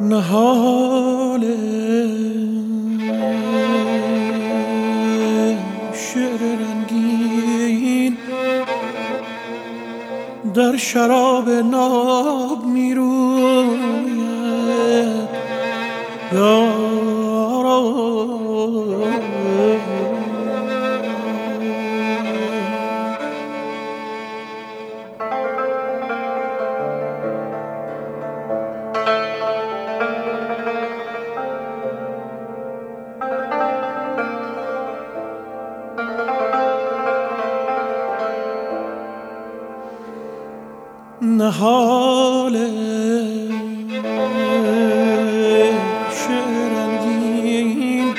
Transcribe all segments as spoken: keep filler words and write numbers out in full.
نهال شعر رنگین در شراب ناب می روید یارا. نهال شعر رنگین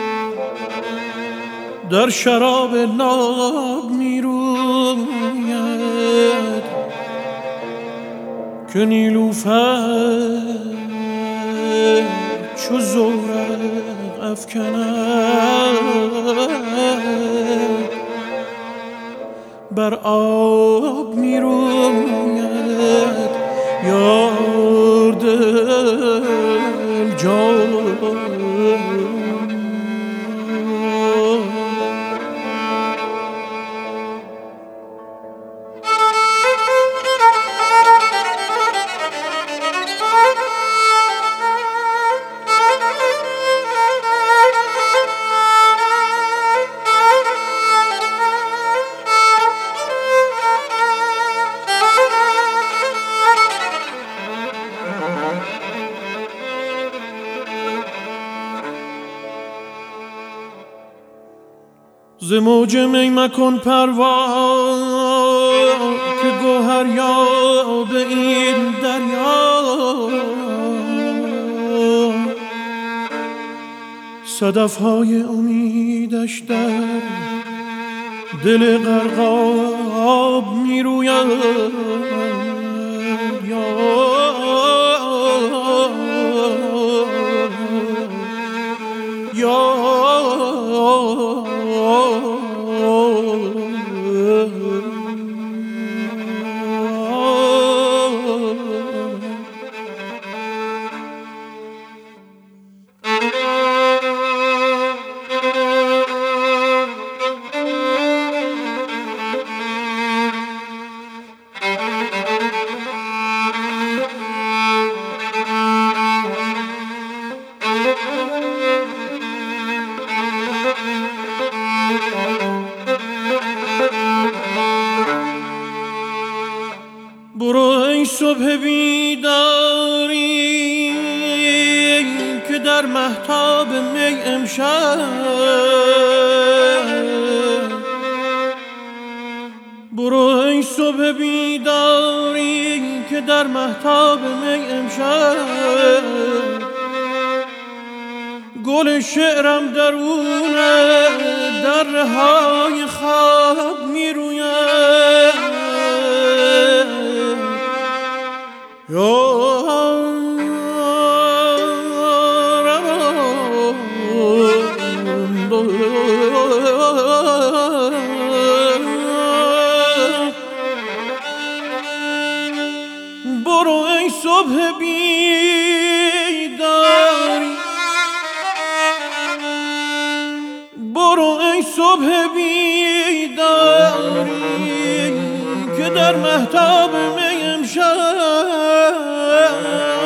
در شراب ناب می روید که نیلوفر چو زورق افکند بر آب می روید یار دل جان. ز موج می مکن پروا که گوهر یاب این دریا. صدف‌های امیدش در دل غرقاب می روید یا برو ای صبح بیداری که در مهتاب می امشب. برو ای صبح بیداری که در مهتاب می امشب. گل شعرم درون درهای خواب می روید برو ای صبح بیداری برو ای صبح بیداری که در مهتاب می امشب.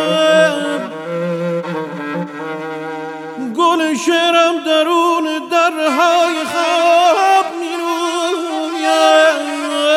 گل شعرم درون درهای خواب می روید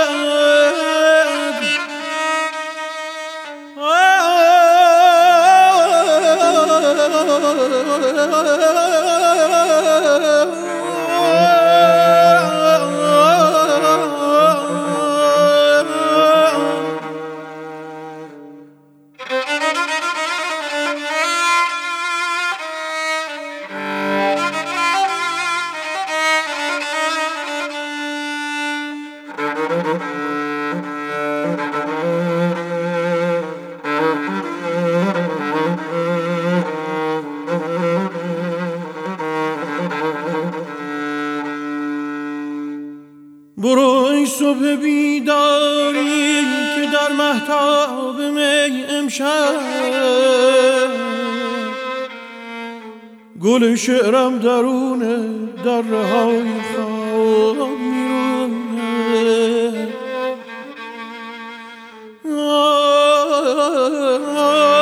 برو ای صبح بیداری که در مهتاب می امشب گل شعرم درونه دره های خواب میرونه